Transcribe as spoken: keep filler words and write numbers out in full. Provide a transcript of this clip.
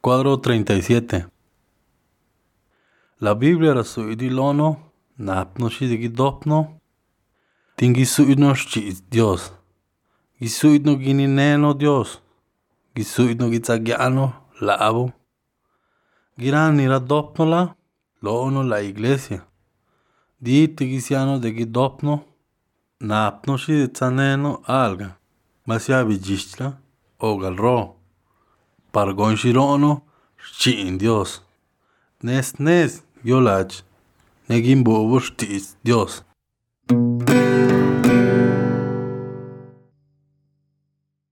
Cuadro treinta y siete. La Biblia rasuidi lono, napno shidigi dopno, tingisuidno shchis Dios. Gisuidno ginineno Dios. Gisuidno gitzagiano labo. Girani radopnola, lono la iglesia. Diti gisiano de gidopno, napno shiditzaneno alga. Masiabi gistla, ogal ro. Pargon shirono, shchin Dios. Nes nes yolach, negin bobo shtis Dios.